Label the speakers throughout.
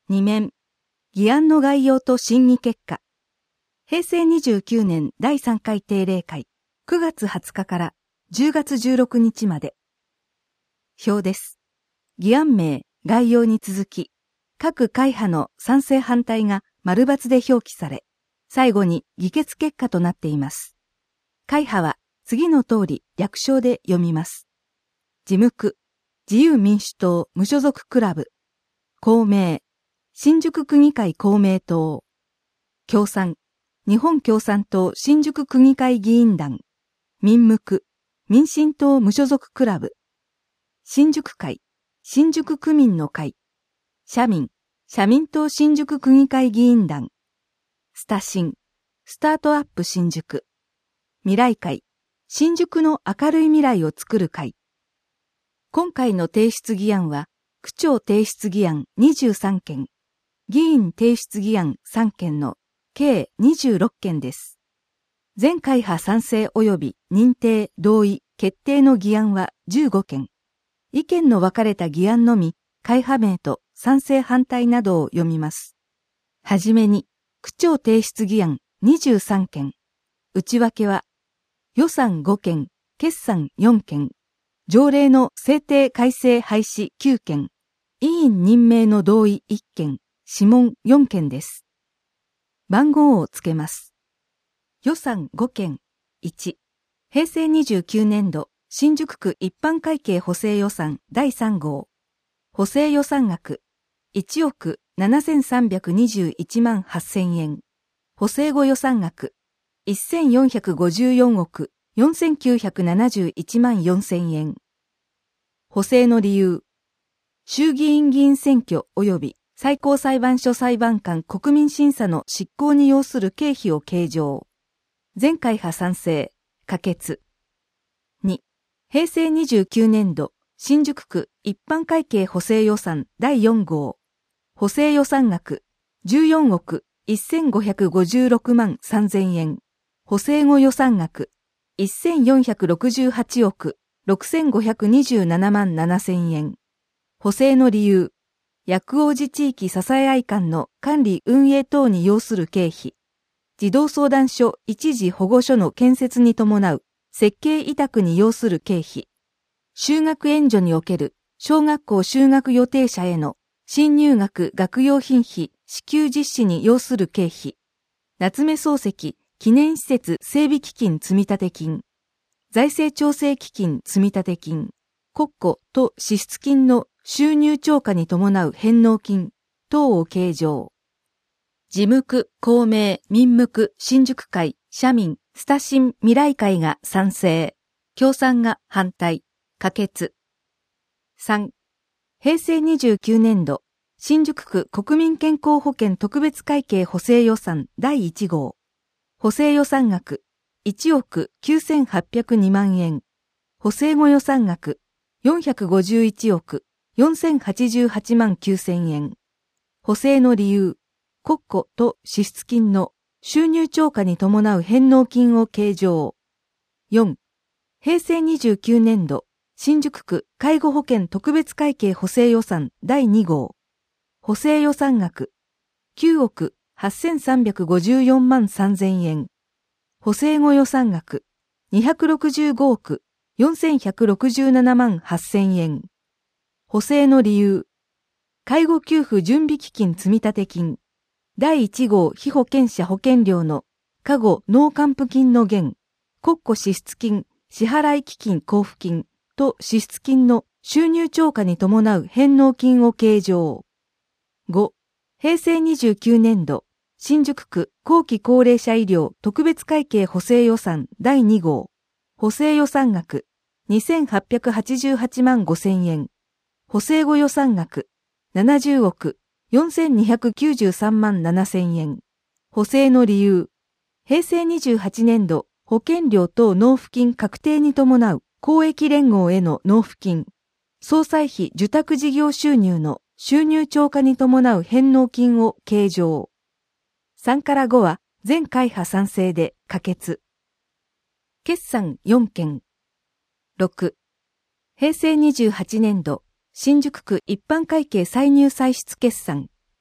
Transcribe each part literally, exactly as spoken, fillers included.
Speaker 1: に面。議案の概要と審議結果。へいせいにじゅうきゅうねんだいさんかい定例会、くがつはつかからじゅうがつじゅうろくにちまで。表です。議案名、概要に続き、各会派の賛成反対が丸×で表記され、最後に議決結果となっています。会派は次の通り略称で読みます。事務区、自由民主党無所属クラブ、公明、新宿区議会公明党、共産、日本共産党新宿区議会議員団、民無区、民進党無所属クラブ、新宿会、新宿区民の会、社民、社民党新宿区議会議員団、スタシン、スタートアップ新宿、未来会、新宿の明るい未来を作る会。今回の提出議案は、区長提出議案にじゅうさんけん、議員提出議案さんけんの計にじゅうろっけんです。全会派賛成及び認定、同意、決定の議案はじゅうごけん。意見の分かれた議案のみ、会派名と賛成反対などを読みます。はじめに、区長提出議案にじゅうさんけん。内訳は、予算ごけん、決算よんけん、条例の制定改正廃止きゅうけん、委員任命の同意いっけん、諮問よんけんです。番号をつけます。予算ごけん。いち、へいせいにじゅうきゅうねんど新宿区一般会計補正予算だいさんごう。補正予算額いちおくななせんさんびゃくにじゅういちまんはっせんえん。補正後予算額せんよんひゃくごじゅうよんおくよんせんきゅうひゃくななじゅういちまんよんせんえん。補正の理由。衆議院議員選挙及び最高裁判所裁判官国民審査の執行に要する経費を計上。全会派賛成、可決。に、へいせいにじゅうきゅうねんど新宿区一般会計補正予算だいよんごう。補正予算額じゅうよんおくせんごひゃくごじゅうろくまんさんぜんえん。補正後予算額せんよんひゃくろくじゅうはちおくろくせんごひゃくにじゅうななまんななせんえん。補正の理由。薬王寺地域支え合い館の管理運営等に要する経費。児童相談所一時保護所の建設に伴う設計委託に要する経費。就学援助における小学校就学予定者への新入学学用品費支給実施に要する経費。夏目漱石記念施設整備基金積立金。財政調整基金積立金。国庫と支出金の収入超過に伴う返納金等を計上。事務区、公明、民無区、新宿会、社民、スタシン、未来会が賛成。共産が反対。可決。さん、へいせいにじゅうきゅうねんど新宿区国民健康保険特別会計補正予算だいいちごう。補正予算額いちおくきゅうせんはっぴゃくにまんえん。補正後予算額よんひゃくごじゅういちおくよんせんはちじゅうはちまんきゅうせんえん。補正の理由。国庫と支出金の収入超過に伴う返納金を計上。よん、へいせいにじゅうきゅうねんど新宿区介護保険特別会計補正予算だいにごう。補正予算額きゅうおくはっせんさんびゃくごじゅうよんまんさんぜんえん。補正後予算額にひゃくろくじゅうごおくよんせんひゃくろくじゅうななまんはっせんえん。補正の理由。介護給付準備基金積立金。だいいちごう被保険者保険料の過護納還付金の減。国庫支出金、支払基金交付金と支出金の収入超過に伴う返納金を計上。ご、へいせいにじゅうきゅうねんど新宿区後期高齢者医療特別会計補正予算だいにごう。補正予算額にせんはっぴゃくはちじゅうはちまんごせんえん。補正後予算額ななじゅうおくよんせんにひゃくきゅうじゅうさんまんななせんえん。補正の理由。へいせいにじゅうはちねんど保険料等納付金確定に伴う公益連合への納付金。総裁費受託事業収入の収入超過に伴う返納金を計上。さんからごは全会派賛成で可決。決算よんけん。ろく、へいせいにじゅうはちねんど新宿区一般会計歳入歳出決算。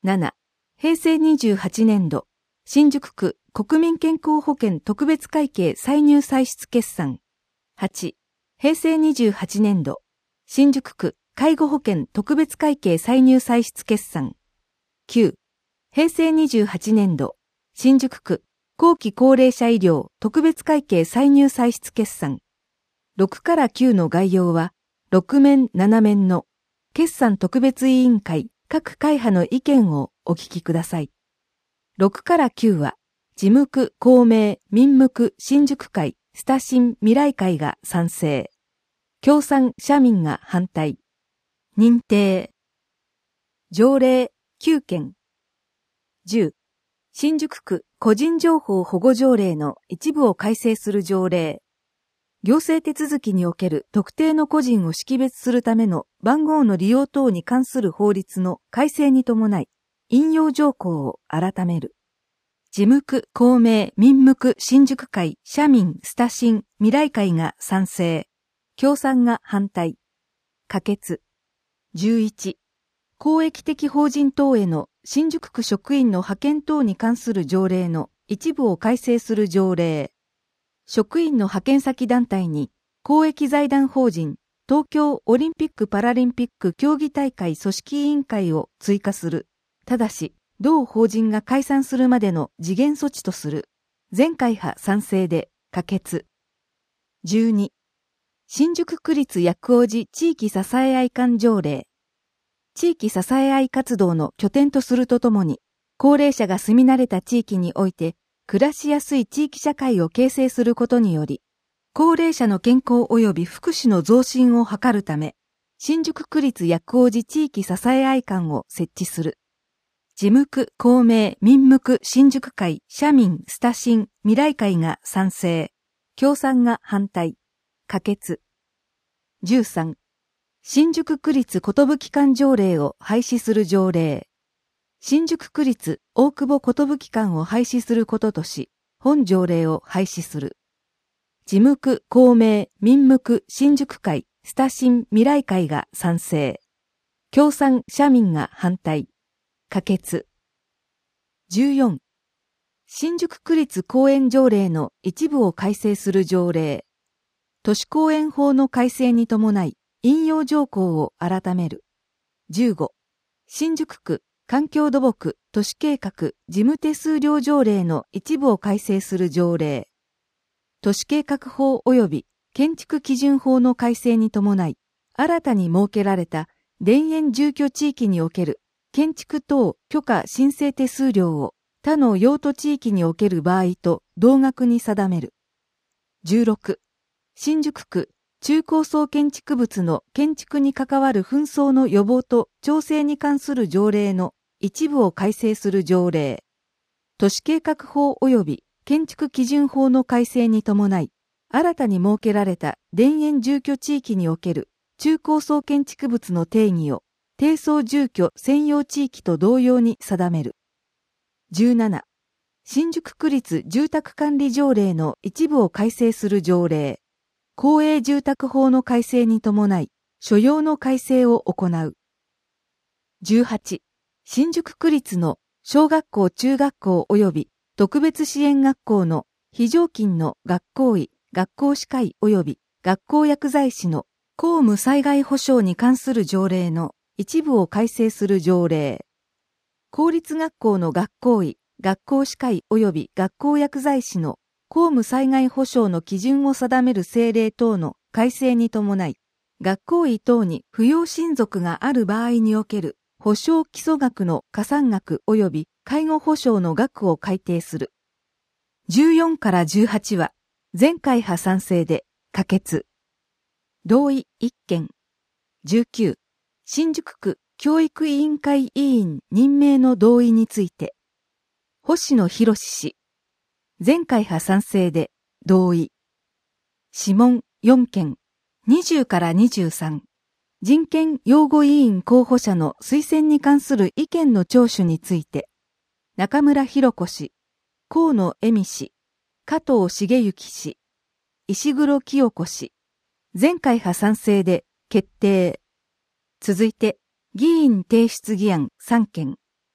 Speaker 1: なな、平成にじゅうはちねん度、新宿区国民健康保険特別会計歳入歳出決算。はち、平成にじゅうはちねん度、新宿区介護保険特別会計歳入歳出決算。きゅう、平成にじゅうはちねん度、新宿区後期高齢者医療特別会計歳入歳出決算。ろくからきゅうの概要は、ろく面なな面の決算特別委員会各会派の意見をお聞きください。ろくからきゅうは、事務区公明民務区新宿会スタシン未来会が賛成。共産社民が反対。認定。条例きゅうけん。じゅう、新宿区個人情報保護条例の一部を改正する条例。行政手続きにおける特定の個人を識別するための番号の利用等に関する法律の改正に伴い、引用条項を改める。事務区公明民務区新宿会社民スタシン未来会が賛成。共産が反対。可決。じゅういち、公益的法人等への新宿区職員の派遣等に関する条例の一部を改正する条例。職員の派遣先団体に公益財団法人東京オリンピック・パラリンピック競技大会組織委員会を追加する。ただし、同法人が解散するまでの時限措置とする。全会派賛成で可決。じゅうに、新宿区立薬王寺地域支え合い館条例。地域支え合い活動の拠点とするとともに、高齢者が住み慣れた地域において、暮らしやすい地域社会を形成することにより、高齢者の健康及び福祉の増進を図るため、新宿区立薬王寺地域支え合い館を設置する。事務区公明民務区新宿会社民スタシン未来会が賛成。共産が反対。可決。じゅうさん、新宿区立寿館条例を廃止する条例。新宿区立大久保寿館を廃止することとし、本条例を廃止する。事務区公明民務区新宿会スタシン未来会が賛成。共産社民が反対。可決。じゅうよん、新宿区立公園条例の一部を改正する条例。都市公園法の改正に伴い、引用条項を改める。じゅうご、新宿区環境土木都市計画事務手数料条例の一部を改正する条例。都市計画法及び建築基準法の改正に伴い、新たに設けられた田園住居地域における建築等許可申請手数料を他の用途地域における場合と同額に定める。じゅうろく、新宿区中高層建築物の建築に関わる紛争の予防と調整に関する条例の一部を改正する条例。都市計画法及び建築基準法の改正に伴い、新たに設けられた田園住居地域における中高層建築物の定義を低層住居専用地域と同様に定める。じゅうなな、新宿区立住宅管理条例の一部を改正する条例。公営住宅法の改正に伴い、所要の改正を行う。じゅうはち、新宿区立の小学校中学校及び特別支援学校の非常勤の学校医、学校歯科医及び学校薬剤師の公務災害保障に関する条例の一部を改正する条例。公立学校の学校医、学校歯科医及び学校薬剤師の公務災害保障の基準を定める政令等の改正に伴い、学校医等に扶養親族がある場合における保障基礎額の加算額及び介護保障の額を改定する。じゅうよんからじゅうはちは全会派賛成で可決。同意いっけん。じゅうきゅう、新宿区教育委員会委員任命の同意について、星野博氏。全会派賛成で同意。諮問よんけん、にじゅうからにじゅうさん、人権擁護委員候補者の推薦に関する意見の聴取について、中村博子氏、河野恵美氏、加藤茂之氏、石黒清子氏、全会派賛成で決定。続いて、議員提出議案さんけん、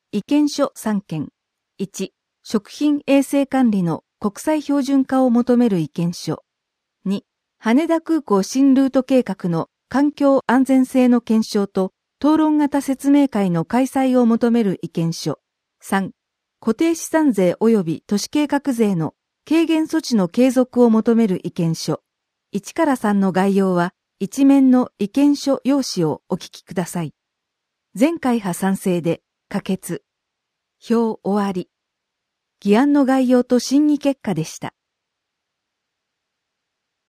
Speaker 1: 意見書さんけん。いち、食品衛生管理の国際標準化を求める意見書。に、羽田空港新ルート計画の環境安全性の検証と討論型説明会の開催を求める意見書。さん、固定資産税及び都市計画税の軽減措置の継続を求める意見書。いちからさんの概要は一面の意見書用紙をお聞きください。全会派賛成で可決。表終わり。議案の概要と審議結果でした。